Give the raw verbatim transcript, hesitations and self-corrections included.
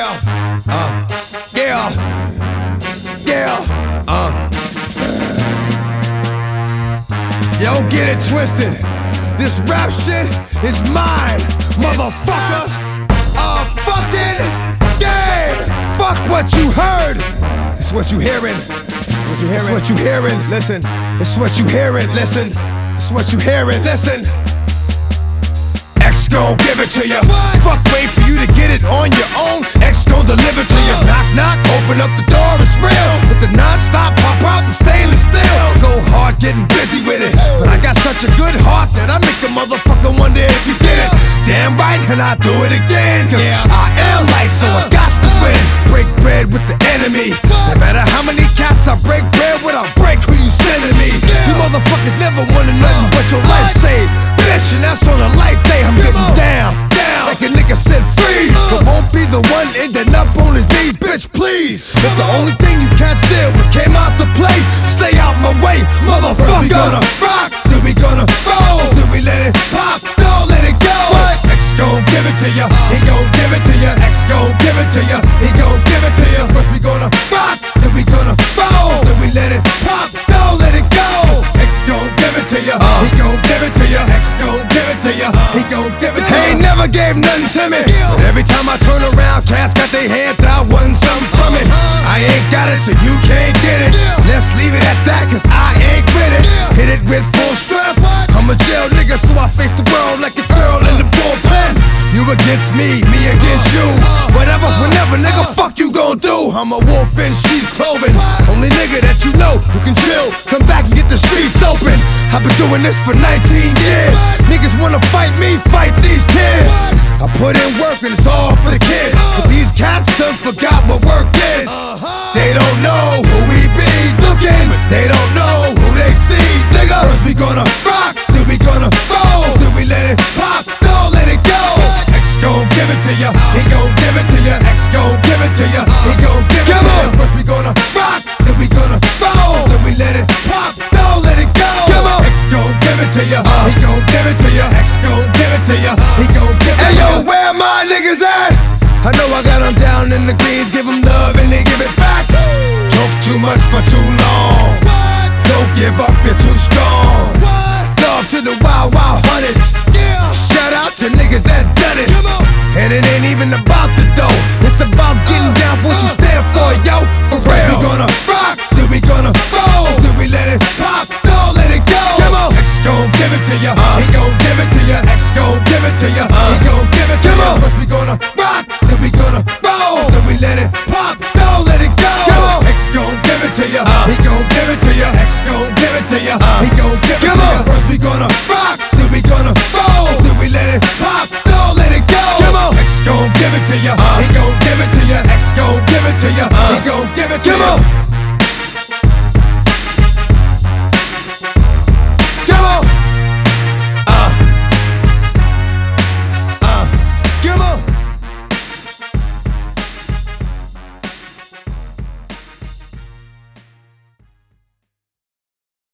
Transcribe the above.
Yeah, uh, yeah, yeah, uh. Yo, get it twisted. This rap shit is mine, motherfucker. A fucking game. Fuck what you heard. It's what you hearing. It's what you hearing. Listen. It's what you hearing. Listen. It's what you hearing. Listen. X gon' give it to ya. Fuck, wait for you to get it on your own. X gon' deliver to ya. Knock, knock, open up the door, it's real. With the non-stop pop out and stainless steel. Go hard, getting busy with it. But I got such a good heart that I make a motherfucker wonder if you did it. Damn right, and I do it again. Cause I am light, so I got to win. Break bread with the enemy. No matter how many cats I break bread with, I'll break who you sending me. You motherfuckers never wanted nothing but your life saved. Bitch, and that's on a life day. I'm getting down, down, like a nigga said freeze. But won't be the one ending up on his knees, bitch, please. If the only thing you can't steal was came out to play, stay out my way, motherfucker. First we gonna rock, then we gonna roll, then we let it pop, don't let it go. What? X gon' give it to ya, he gon' give it to ya. X gon' give it to ya, he gon' give it to ya. First we gonna rock, then we gonna roll, then we let it pop, don't let it go. X gon' give it to ya, he gon' give it to ya. X gon' give it to ya, he gon' give it to ya. He ain't never gave nothing to me, but every time I turn around, cats got their hands out, wanting something from it. I ain't got it, so you can't get it. Let's leave it at that, cause I ain't with it. Hit it with full strength. I'm a jail nigga, so I face the world like a girl in the bullpen. You against me, me against you. Whatever, whenever, nigga, fuck you gon' do. I'm a wolf in sheep's clothing. Only nigga that you know who can chill. Come back and get the streets open. I've been doing this for nineteen years. Niggas wanna fight me, fight these tears. I put in work and it's all for the kids. But these cats done forgot what work is. They don't know who we be looking, but they don't know who they see. Nigga, first we gonna rock, then we gonna roll, then we let it pop, don't let it go. X gon' give it to ya, he gon' give it to ya. X gon' give it to ya, he gon' give it to ya. First we gonna rock, then we gonna roll, then we let it pop, don't let it go. X gon' give it to ya, he gon' give it to ya. X gon' give it to ya, he gon' give it to ya. Hey yo, where my niggas at? I know I got them down in the greens, give them love and they give it back. Talk too much for too long. Don't give up, you're too strong. Love to the wild, wild hunters. Shout out to niggas that done it. And it ain't even about the dough. It's about getting down for what you stand for, yo. For real. We gonna rock, then we gonna roll, then we let it pop, don't let it go. X gon' give it to ya, he gon' give it to ya. X gon' give it to ya, he gon' give it to ya. First we gonna rock, then we gonna roll, then we let it pop, don't let it go. X gon' give it to ya, he gon' give it to ya. X gon' give it to ya, he gon' give it to ya. First we gonna rock, then we gonna roll, then we let it pop, don't let it go. X gon' give it to ya, he gon' give it to ya. X gon' give it to ya, he gon' give it to ya.